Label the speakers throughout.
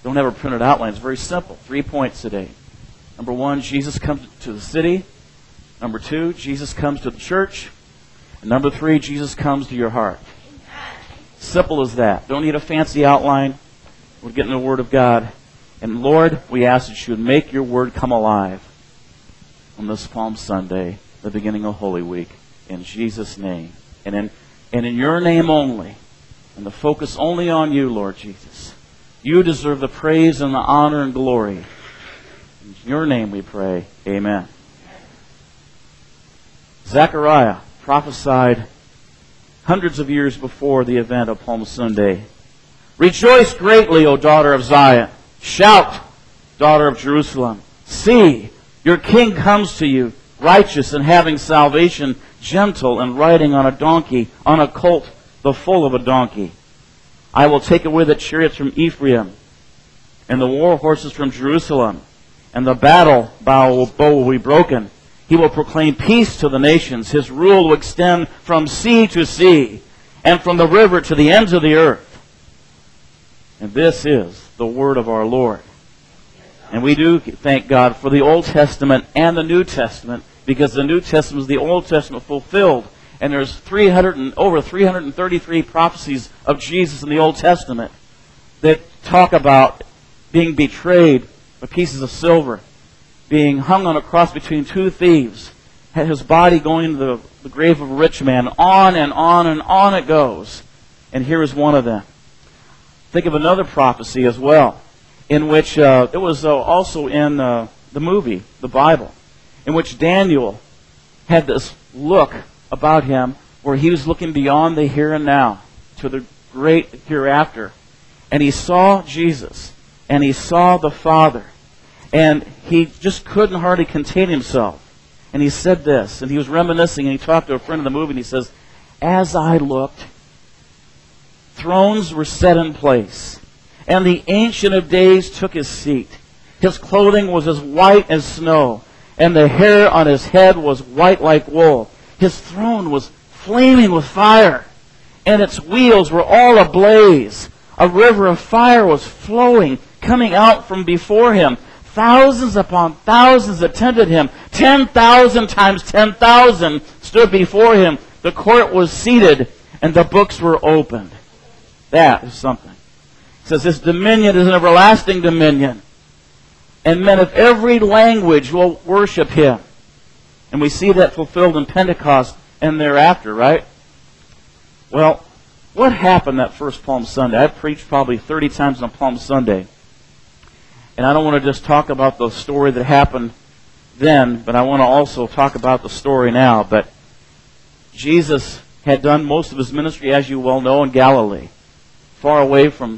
Speaker 1: Don't have a printed outline. It's very simple. 3 points today. Number 1, Jesus comes to the city. Number 2, Jesus comes to the church. And number 3, Jesus comes to your heart. Simple as that. Don't need a fancy outline. We're getting the Word of God. And Lord, we ask that you would make your Word come alive on this Palm Sunday, the beginning of Holy Week. In Jesus' name. And in your name only. And the focus only on you, Lord Jesus. You deserve the praise and the honor and glory. In your name we pray. Amen. Zechariah prophesied hundreds of years before the event of Palm Sunday. Rejoice greatly, O daughter of Zion. Shout, daughter of Jerusalem. See, your king comes to you, righteous and having salvation, gentle and riding on a donkey, on a colt, the foal of a donkey. I will take away the chariots from Ephraim, and the war horses from Jerusalem, and the battle bow will be broken. He will proclaim peace to the nations. His rule will extend from sea to sea, and from the river to the ends of the earth. And this is the word of our Lord. And we do thank God for the Old Testament and the New Testament, because the New Testament is the Old Testament fulfilled. And there's over 333 prophecies of Jesus in the Old Testament that talk about being betrayed for pieces of silver, being hung on a cross between two thieves, had his body going to the grave of a rich man. On and on and on it goes. And here is one of them. Think of another prophecy as well, in which it was also in the movie, the Bible, in which Daniel had this look about him where he was looking beyond the here and now to the great hereafter. And he saw Jesus, and he saw the Father, and he just couldn't hardly contain himself. And he said this, and he was reminiscing, and he talked to a friend of the movie, and he says, as I looked, thrones were set in place, and the Ancient of Days took his seat. His clothing was as white as snow, and the hair on his head was white like wool. His throne was flaming with fire, and its wheels were all ablaze. A river of fire was flowing, coming out from before him. Thousands upon thousands attended him. 10,000 times 10,000 stood before him. The court was seated, and the books were opened. That is something. It says this dominion is an everlasting dominion, and men of every language will worship him. And we see that fulfilled in Pentecost and thereafter, right? Well, what happened that first Palm Sunday? I preached probably 30 times on Palm Sunday. And I don't want to just talk about the story that happened then, but I want to also talk about the story now. But Jesus had done most of his ministry, as you well know, in Galilee, far away from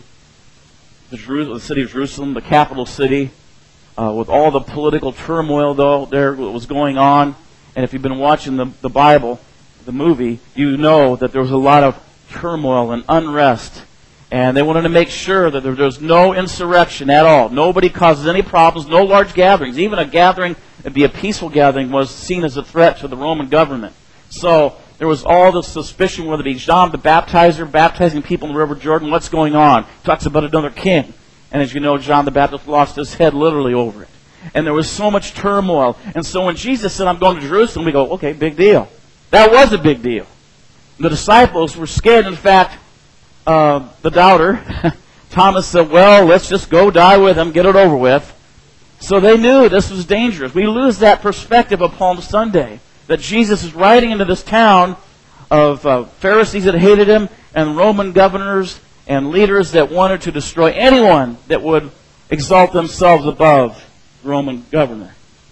Speaker 1: the city of Jerusalem, the capital city, with all the political turmoil though there was going on. And if you've been watching the Bible, the movie, you know that there was a lot of turmoil and unrest. And they wanted to make sure that there was no insurrection at all. Nobody causes any problems, no large gatherings. Even a gathering, it'd be a peaceful gathering, was seen as a threat to the Roman government. So there was all this suspicion whether it be John the Baptizer baptizing people in the River Jordan. What's going on? He talks about another king. And as you know, John the Baptist lost his head literally over it. And there was so much turmoil. And so when Jesus said, I'm going to Jerusalem, we go, okay, big deal. That was a big deal. The disciples were scared. In fact, the doubter, Thomas said, well, let's just go die with him, get it over with. So they knew this was dangerous. We lose that perspective of Palm Sunday, that Jesus is riding into this town of Pharisees that hated him and Roman governors and leaders that wanted to destroy anyone that would exalt themselves above Roman governor,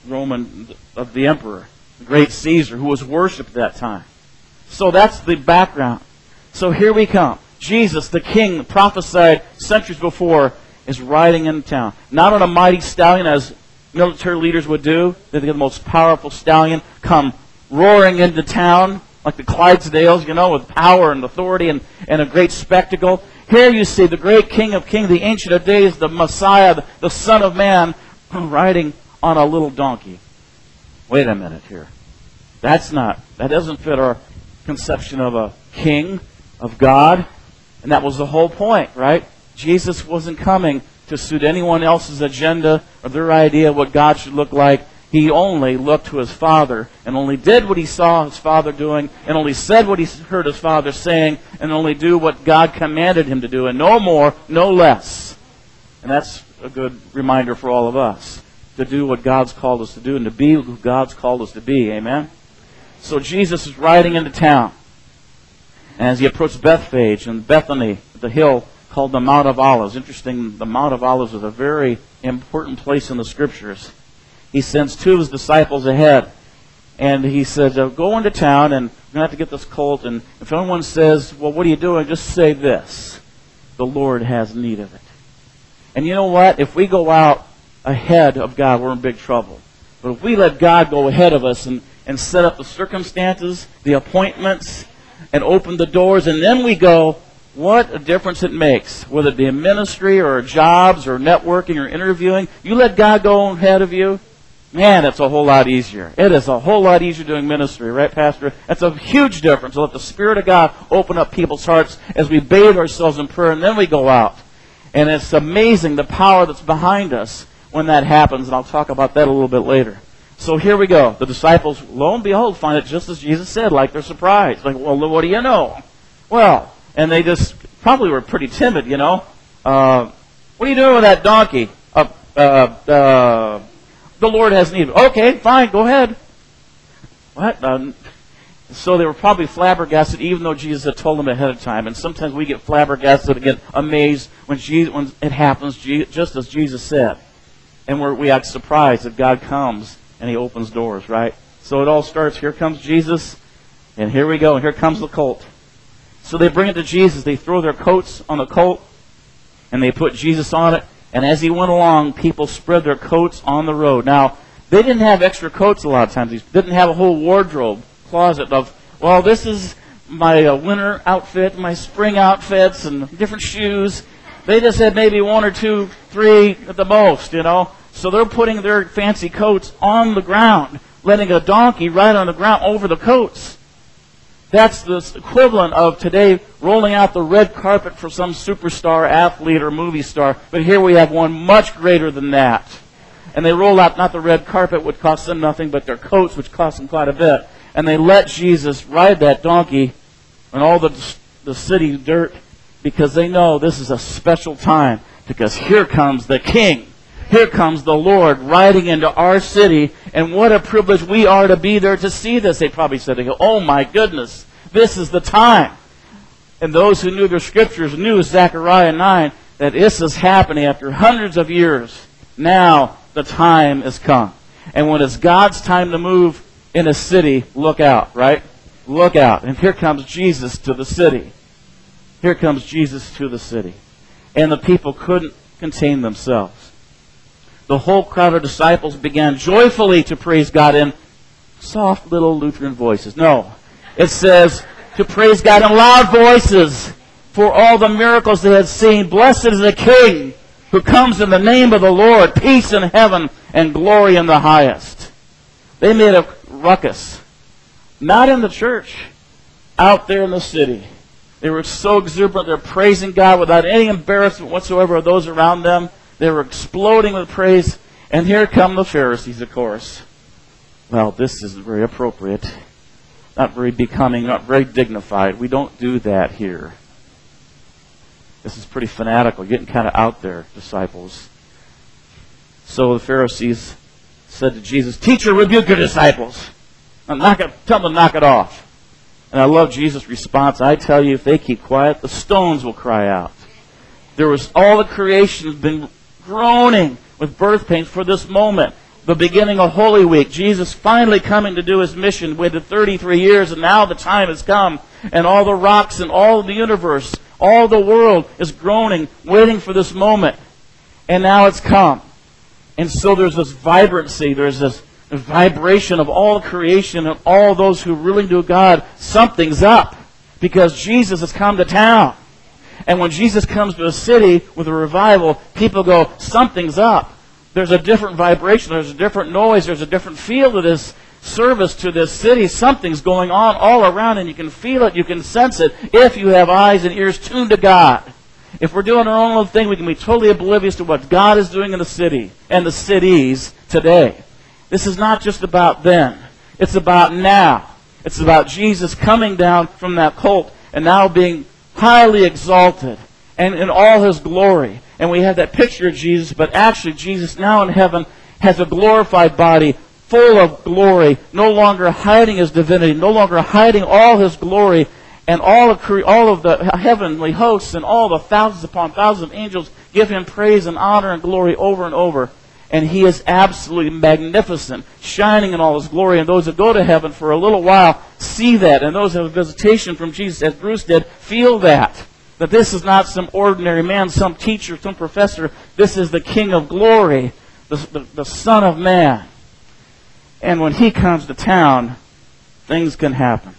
Speaker 1: of the emperor, the great Caesar, who was worshipped at that time. So that's the background. So here we come. Jesus, the king, prophesied centuries before, is riding into town. Not on a mighty stallion as military leaders would do. They get the most powerful stallion come roaring into town like the Clydesdales, with power and authority and a great spectacle. Here you see the great King of Kings, the Ancient of Days, the Messiah, the Son of Man, riding on a little donkey. Wait a minute here. That doesn't fit our conception of a king, of God. And that was the whole point, right? Jesus wasn't coming to suit anyone else's agenda or their idea of what God should look like. He only looked to his Father and only did what he saw his Father doing and only said what he heard his Father saying and only do what God commanded him to do, and no more, no less. And that's a good reminder for all of us, to do what God's called us to do and to be who God's called us to be. Amen? So Jesus is riding into town. And as he approached Bethphage and Bethany, the hill called the Mount of Olives. Interesting, the Mount of Olives is a very important place in the Scriptures. He sends two of his disciples ahead. And he said, go into town and you're going to have to get this colt. And if anyone says, well, what are you doing? Just say this: the Lord has need of it. And you know what? If we go out ahead of God, we're in big trouble. But if we let God go ahead of us and set up the circumstances, the appointments, and open the doors, and then we go, what a difference it makes. Whether it be in ministry or jobs or networking or interviewing, you let God go ahead of you, man, it's a whole lot easier. It is a whole lot easier doing ministry, right, Pastor? That's a huge difference. Let the Spirit of God open up people's hearts as we bathe ourselves in prayer, and then we go out. And it's amazing the power that's behind us when that happens, and I'll talk about that a little bit later. So here we go. The disciples, lo and behold, find it just as Jesus said, like they're surprised. Like, well, what do you know? Well, and they just probably were pretty timid, you know. What are you doing with that donkey? The Lord has need of it. Okay, fine, go ahead. What? So they were probably flabbergasted, even though Jesus had told them ahead of time. And sometimes we get flabbergasted and get amazed when it happens just as Jesus said. And we act surprised that God comes and he opens doors, right? So it all starts, here comes Jesus, and here we go, and here comes the colt. So they bring it to Jesus. They throw their coats on the colt, and they put Jesus on it. And as he went along, people spread their coats on the road. Now, they didn't have extra coats a lot of times. They didn't have a whole wardrobe closet of, well, this is my winter outfit, my spring outfits, and different shoes. They just had maybe one or two, three at the most, you know. So they're putting their fancy coats on the ground, letting a donkey ride on the ground over the coats. That's the equivalent of today rolling out the red carpet for some superstar athlete or movie star. But here we have one much greater than that. And they roll out not the red carpet, which cost them nothing, but their coats, which cost them quite a bit. And they let Jesus ride that donkey on all the city dirt, because they know this is a special time, because here comes the King. Here comes the Lord riding into our city, and what a privilege we are to be there to see this. They probably said, oh my goodness, this is the time. And those who knew their scriptures knew, Zechariah 9, that this is happening after hundreds of years. Now the time has come. And when it's God's time to move in a city, look out, right? Look out. And here comes Jesus to the city. Here comes Jesus to the city. And the people couldn't contain themselves. The whole crowd of disciples began joyfully to praise God in soft little Lutheran voices. No, it says to praise God in loud voices for all the miracles they had seen. Blessed is the King who comes in the name of the Lord, peace in heaven and glory in the highest. They made a ruckus. Not in the church, out there in the city. They were so exuberant, they're praising God without any embarrassment whatsoever of those around them. They were exploding with praise. And here come the Pharisees, of course. Well, this isn't very appropriate. Not very becoming, not very dignified. We don't do that here. This is pretty fanatical. You're getting kind of out there, disciples. So the Pharisees said to Jesus, "Teacher, rebuke your disciples. Now tell them to knock it off." And I love Jesus' response. I tell you, if they keep quiet, the stones will cry out. There was all the creation has been groaning with birth pains for this moment. The beginning of Holy Week. Jesus finally coming to do his mission. Waited 33 years, and now the time has come. And all the rocks and all the universe, all the world is groaning, waiting for this moment. And now it's come. And so there's this vibrancy, there's this vibration of all creation and all those who really know God. Something's up, because Jesus has come to town. And when Jesus comes to a city with a revival, people go, something's up. There's a different vibration, there's a different noise, there's a different feel to this service, to this city. Something's going on all around, and you can feel it, you can sense it, if you have eyes and ears tuned to God. If we're doing our own little thing, we can be totally oblivious to what God is doing in the city and the cities today. This is not just about then. It's about now. It's about Jesus coming down from that colt and now being highly exalted and in all His glory. And we have that picture of Jesus, but actually Jesus now in heaven has a glorified body full of glory, no longer hiding His divinity, no longer hiding all His glory, and all of the heavenly hosts and all the thousands upon thousands of angels give Him praise and honor and glory over and over. And He is absolutely magnificent, shining in all His glory. And those that go to heaven for a little while see that. And those who have a visitation from Jesus, as Bruce did, feel that. That this is not some ordinary man, some teacher, some professor. This is the King of glory, the Son of Man. And when He comes to town, things can happen.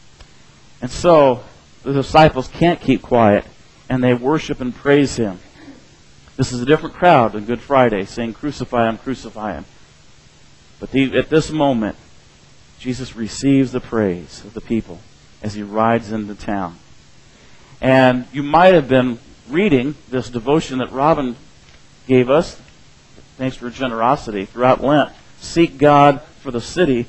Speaker 1: And so the disciples can't keep quiet, and they worship and praise Him. This is a different crowd than Good Friday, saying, "Crucify Him, crucify Him." But at this moment, Jesus receives the praise of the people as He rides into town. And you might have been reading this devotion that Robin gave us, thanks for her generosity, throughout Lent, Seek God for the City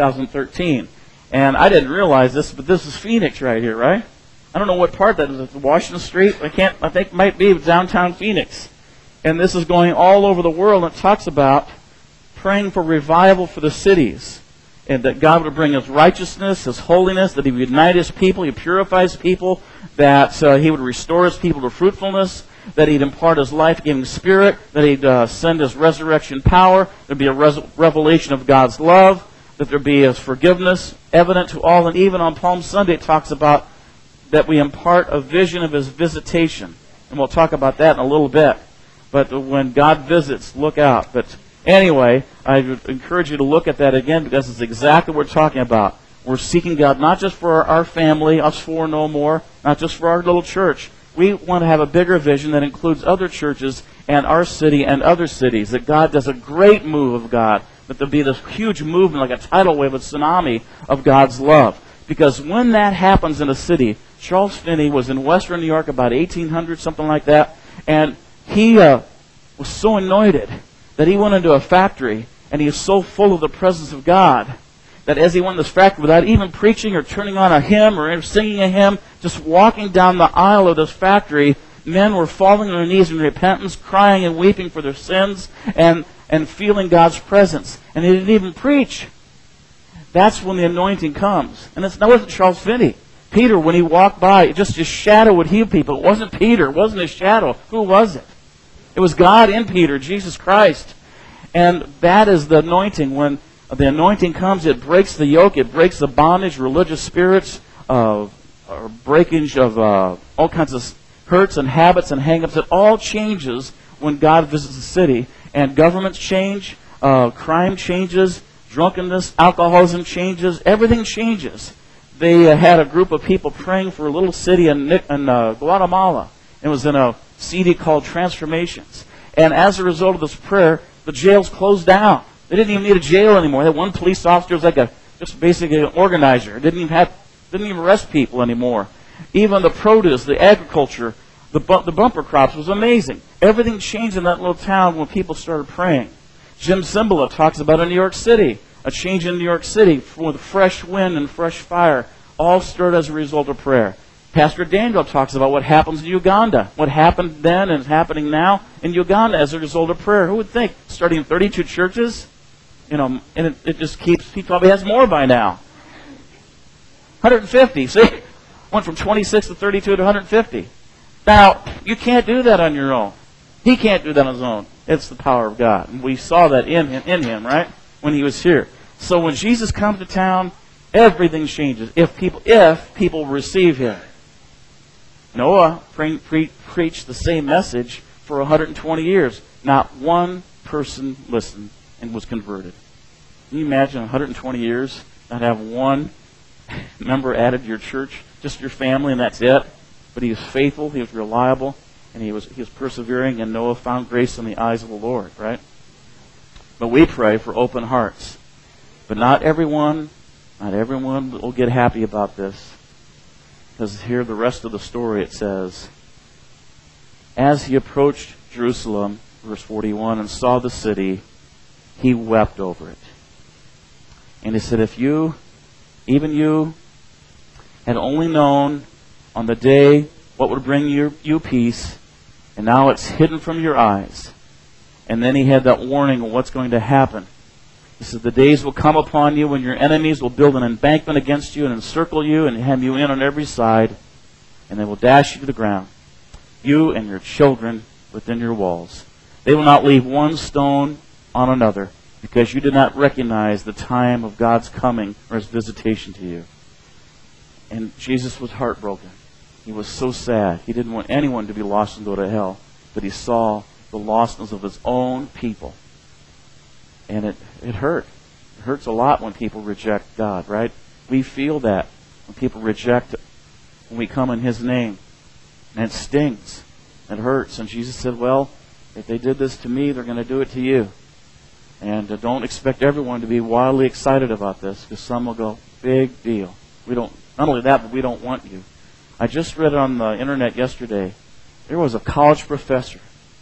Speaker 1: 2013. And I didn't realize this, but this is Phoenix right here, right? I don't know what part that is. It's Washington Street? I think it might be downtown Phoenix. And this is going all over the world, and it talks about praying for revival for the cities. And that God would bring His righteousness, His holiness, that He would unite His people, He purifies people, that He would restore His people to fruitfulness, that He'd impart His life-giving Spirit, that He'd send His resurrection power, there'd be a revelation of God's love, that there be His forgiveness evident to all. And even on Palm Sunday it talks about that we impart a vision of His visitation. And we'll talk about that in a little bit. But when God visits, look out. But anyway, I would encourage you to look at that again, because it's exactly what we're talking about. We're seeking God not just for our family, us four no more, not just for our little church. We want to have a bigger vision that includes other churches and our city and other cities. That God does a great move of God. That there'll be this huge movement, like a tidal wave, a tsunami of God's love. Because when that happens in a city, Charles Finney was in western New York about 1800, something like that, and he was so anointed that he went into a factory, and he was so full of the presence of God that as he went in this factory, without even preaching or turning on a hymn or singing a hymn, just walking down the aisle of this factory, men were falling on their knees in repentance, crying and weeping for their sins, and feeling God's presence. And he didn't even preach. That's when the anointing comes. And that wasn't Charles Finney. Peter, when he walked by, just his shadow would heal people. It wasn't Peter. It wasn't his shadow. Who was it? It was God in Peter, Jesus Christ. And that is the anointing. When the anointing comes, it breaks the yoke. It breaks the bondage, religious spirits, or breakage of all kinds of hurts and habits and hang-ups. It all changes when God visits the city. And governments change, crime changes, drunkenness, alcoholism changes, everything changes. They had a group of people praying for a little city in Guatemala. It was in a CD called Transformations. And as a result of this prayer, the jails closed down. They didn't even need a jail anymore. They had one police officer who was like just basically an organizer. Didn't even arrest people anymore. Even the produce, the agriculture, the bumper crops was amazing. Everything changed in that little town when people started praying. Jim Cymbala talks about in New York City, a change in New York City with fresh wind and fresh fire, all stirred as a result of prayer. Pastor Daniel talks about what happens in Uganda, what happened then and is happening now in Uganda as a result of prayer. Who would think? Starting 32 churches, and it just keeps. He probably has more by now. 150. See, went from 26 to 32 to 150. Now, you can't do that on your own. He can't do that on his own. It's the power of God. And we saw that in him, right? When he was here. So when Jesus comes to town, everything changes. If people receive Him. Noah preached the same message for 120 years. Not one person listened and was converted. Can you imagine 120 years, not have one member added to your church, just your family, and that's it? But he was faithful, he was reliable, and he was persevering, and Noah found grace in the eyes of the Lord, right? But we pray for open hearts. But not everyone will get happy about this. Because here, the rest of the story, it says, As he approached Jerusalem, verse 41, and saw the city, he wept over it. And he said, if you, even you, had only known on the day what would bring you peace, and now it's hidden from your eyes. And then he had that warning of what's going to happen. He said, the days will come upon you when your enemies will build an embankment against you and encircle you and hem you in on every side, and they will dash you to the ground, you and your children within your walls. They will not leave one stone on another, because you did not recognize the time of God's coming or his visitation to you. And Jesus was heartbroken. He was so sad. He didn't want anyone to be lost and go to hell, but he saw the lostness of his own people. And it hurt. It hurts a lot when people reject God, right? We feel that when people reject when we come in his name. And it stings. It hurts. And Jesus said, well, if they did this to me, they're going to do it to you. And don't expect everyone to be wildly excited about this, because some will go, big deal. We don't, not only that, but we don't want you. I just read on the internet yesterday, there was a college professor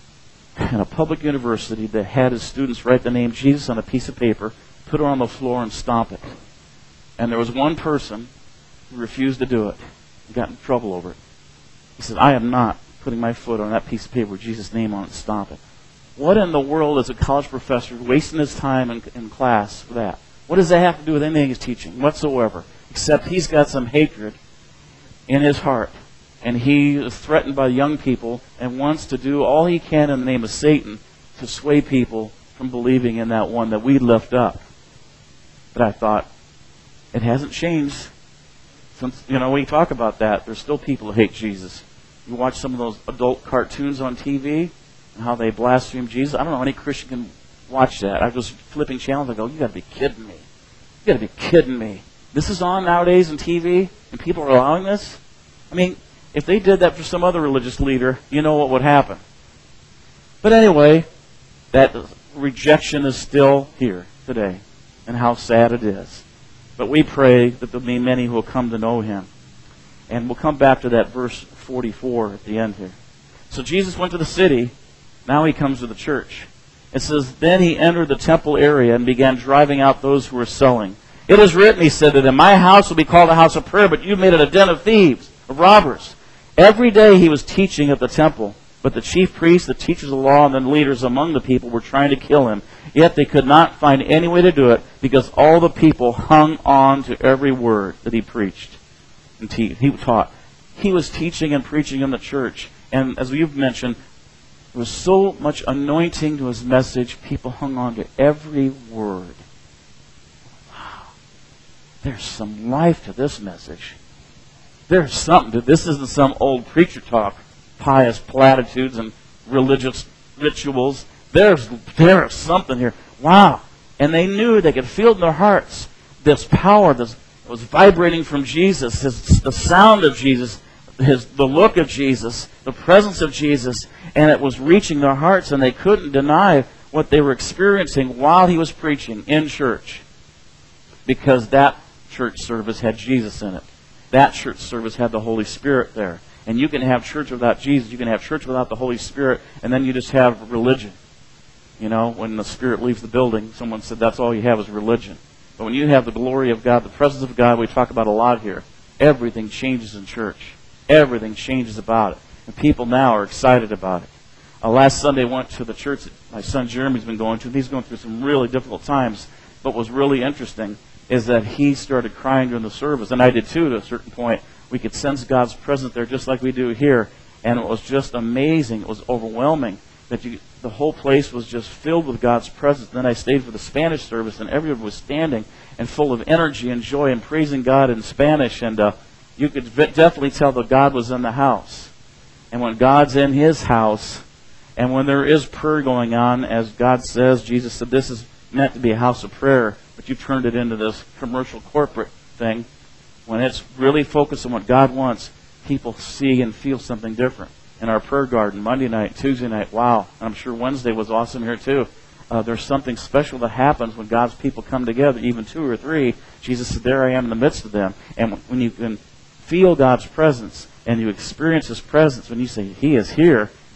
Speaker 1: in a public university that had his students write the name Jesus on a piece of paper, put it on the floor, and stomp it. And there was one person who refused to do it and got in trouble over it. He said, I am not putting my foot on that piece of paper with Jesus' name on it and stomp it. What in the world is a college professor wasting his time in class for that? What does that have to do with anything he's teaching whatsoever? Except he's got some hatred in his heart. And he is threatened by young people and wants to do all he can in the name of Satan to sway people from believing in that one that we lift up. But I thought, it hasn't changed. Since, we talk about that. There's still people who hate Jesus. You watch some of those adult cartoons on TV and how they blaspheme Jesus. I don't know any Christian can watch that. I was flipping channels. I go, you got to be kidding me. You got to be kidding me. This is on nowadays on TV and people are allowing this? I mean, if they did that for some other religious leader, you know what would happen. But anyway, that rejection is still here today, and how sad it is. But we pray that there'll be many who will come to know him. And we'll come back to that verse 44 at the end here. So Jesus went to the city. Now he comes to the church. It says, then he entered the temple area and began driving out those who were selling. It is written, he said, that in my house will be called a house of prayer, but you've made it a den of thieves, of robbers. Every day he was teaching at the temple, but the chief priests, the teachers of the law, and the leaders among the people were trying to kill him. Yet they could not find any way to do it, because all the people hung on to every word that he preached and he taught. He was teaching and preaching in the church, and as you've mentioned, there was so much anointing to his message, people hung on to every word. Wow. There's some life to this message. There's something to this. Isn't some old preacher talk, pious platitudes and religious rituals. There's something here. Wow. And they knew, they could feel in their hearts this power that was vibrating from Jesus, the sound of Jesus, the look of Jesus, the presence of Jesus, and it was reaching their hearts, and they couldn't deny what they were experiencing while he was preaching in church, because that church service had Jesus in it. That church service had the Holy Spirit there. And you can have church without Jesus. You can have church without the Holy Spirit, and then you just have religion. When the Spirit leaves the building, someone said that's all you have is religion. But when you have the glory of God, the presence of God, we talk about a lot here, everything changes in church. Everything changes about it. And people now are excited about it. Last Sunday I went to the church that my son Jeremy's been going to. He's going through some really difficult times. But what was really interesting is that he started crying during the service, and I did too to a certain point. We could sense God's presence there just like we do here, and it was just amazing. It was overwhelming that the whole place was just filled with God's presence. Then I stayed for the Spanish service, and everyone was standing and full of energy and joy and praising God in Spanish, and you could definitely tell that God was in the house. And when God's in his house, and when there is prayer going on, as God says, Jesus said, this is meant to be a house of prayer, but you turned it into this commercial corporate thing. When it's really focused on what God wants, people see and feel something different. In our prayer garden, Monday night, Tuesday night, wow. I'm sure Wednesday was awesome here too. There's something special that happens when God's people come together, even 2 or 3. Jesus said, there I am in the midst of them. And when you can feel God's presence and you experience his presence, when you say, he is here,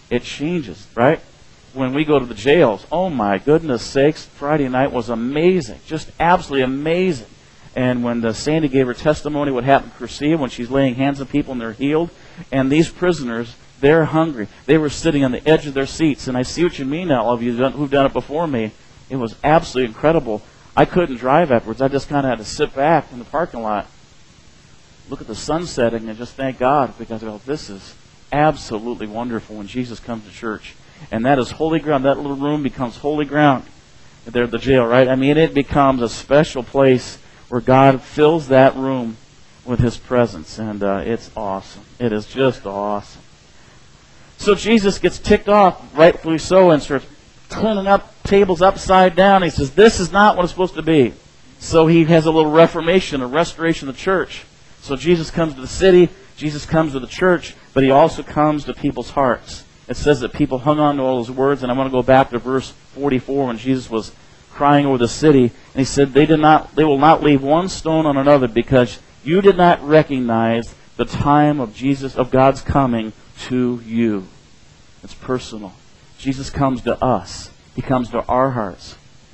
Speaker 1: it changes, right? When we go to the jails, oh my goodness sakes, Friday night was amazing, just absolutely amazing. And when Sandy gave her testimony, what happened to Crescia, when she's laying hands on people and they're healed, and these prisoners, they're hungry. They were sitting on the edge of their seats, and I see what you mean now, all of you who've done it before me. It was absolutely incredible. I couldn't drive afterwards. I just kind of had to sit back in the parking lot, look at the sun setting, and just thank God, because this is absolutely wonderful when Jesus comes to church. And that is holy ground. That little room becomes holy ground there at the jail, right? I mean, it becomes a special place where God fills that room with His presence. And it's awesome. It is just awesome. So Jesus gets ticked off, rightfully so, and starts turning up tables upside down. He says, this is not what it's supposed to be. So he has a little reformation, a restoration of the church. So Jesus comes to the city, Jesus comes to the church, but He also comes to people's hearts. It says that people hung on to all His words, and I want to go back to verse 44 when Jesus was crying over the city, and He said, they will not leave one stone on another, because you did not recognize the time of God's coming to you. It's personal. Jesus comes to us. He comes to our hearts.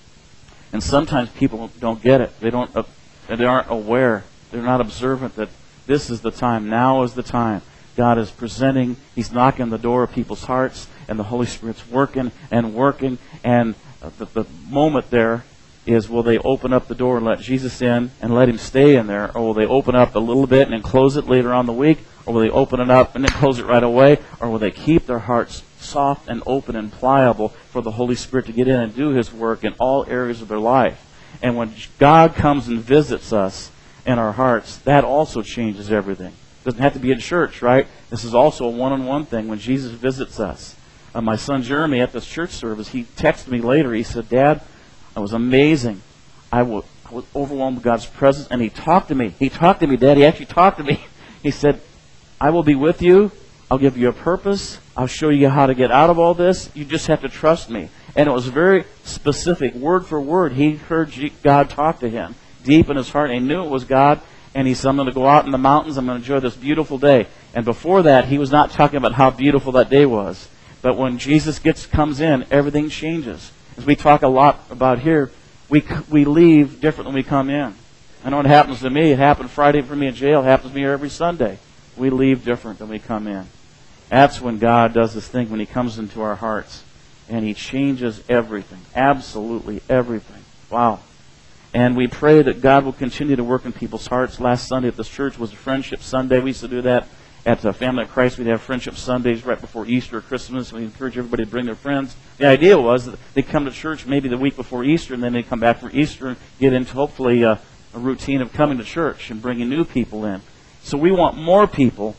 Speaker 1: And sometimes people don't get it. They aren't aware. They're not observant that this is the time. Now is the time. God is presenting. He's knocking on the door of people's hearts, and the Holy Spirit's working and working. And the moment there is, will they open up the door and let Jesus in and let Him stay in there? Or will they open up a little bit and then close it later on the week? Or will they open it up and then close it right away? Or will they keep their hearts soft and open and pliable for the Holy Spirit to get in and do His work in all areas of their life? And when God comes and visits us in our hearts, that also changes everything. It doesn't have to be in church, right? This is also a one-on-one thing when Jesus visits us. My son Jeremy at this church service, he texted me later. He said, Dad, it was amazing. I was overwhelmed with God's presence, and he talked to me. He talked to me, Dad. He actually talked to me. He said, I will be with you. I'll give you a purpose. I'll show you how to get out of all this. You just have to trust me. And it was very specific, word for word. He heard God talk to him deep in his heart. He knew it was God. And he said, I'm going to go out in the mountains. I'm going to enjoy this beautiful day. And before that, he was not talking about how beautiful that day was. But when Jesus comes in, everything changes. As we talk a lot about here, we leave different than we come in. I know it happens to me. It happened Friday for me in jail. It happens to me here every Sunday. We leave different than we come in. That's when God does this thing, when He comes into our hearts. And He changes everything. Absolutely everything. Wow. And we pray that God will continue to work in people's hearts. Last Sunday at this church was a Friendship Sunday. We used to do that at the Family of Christ. We'd have Friendship Sundays right before Easter or Christmas. We encourage everybody to bring their friends. The idea was that they'd come to church maybe the week before Easter, and then they'd come back for Easter and get into hopefully a routine of coming to church and bringing new people in. So we want more people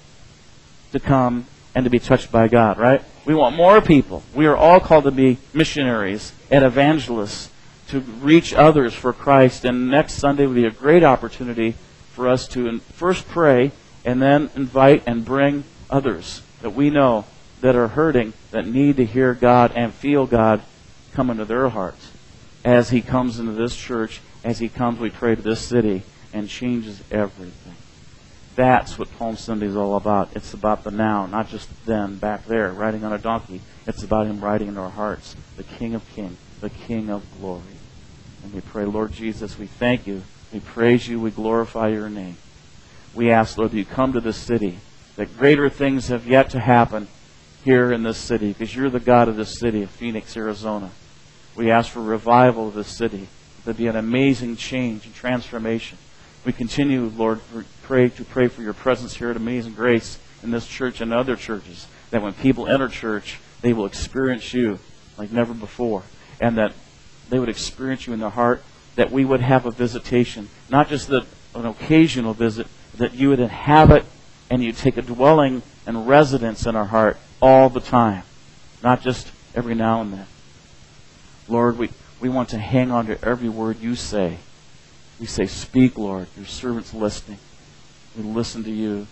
Speaker 1: to come and to be touched by God, right? We want more people. We are all called to be missionaries and evangelists to reach others for Christ. And next Sunday will be a great opportunity for us to first pray and then invite and bring others that we know that are hurting, that need to hear God and feel God come into their hearts. As He comes into this church, as He comes, we pray, to this city and changes everything. That's what Palm Sunday is all about. It's about the now, not just then, back there, riding on a donkey. It's about Him riding in our hearts, the King of Kings, the King of Glory. And we pray, Lord Jesus, we thank You, we praise You, we glorify Your name. We ask, Lord, that You come to this city, that greater things have yet to happen here in this city, because You're the God of this city, of Phoenix, Arizona. We ask for revival of this city. There'll be an amazing change and transformation. We continue, Lord, to pray for Your presence here at Amazing Grace in this church and other churches, that when people enter church, they will experience You like never before, and that they would experience You in their heart, that we would have a visitation, not just an occasional visit, that You would inhabit and You take a dwelling and residence in our heart all the time, not just every now and then. Lord, we want to hang on to every word You say. We say, speak, Lord. Your servant's listening. We listen to You.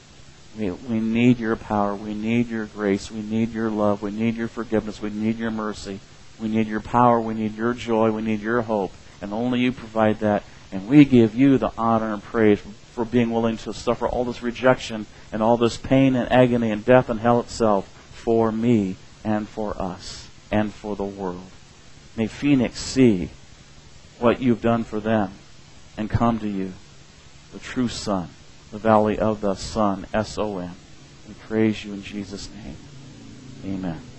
Speaker 1: We need Your power. We need Your grace. We need Your love. We need Your forgiveness. We need Your mercy. We need Your power. We need Your joy. We need Your hope. And only You provide that. And we give You the honor and praise for being willing to suffer all this rejection and all this pain and agony and death and hell itself for me and for us and for the world. May Phoenix see what you've done for them and come to you, the true Son, the Valley of the Son, S-O-N. We praise you in Jesus' name. Amen.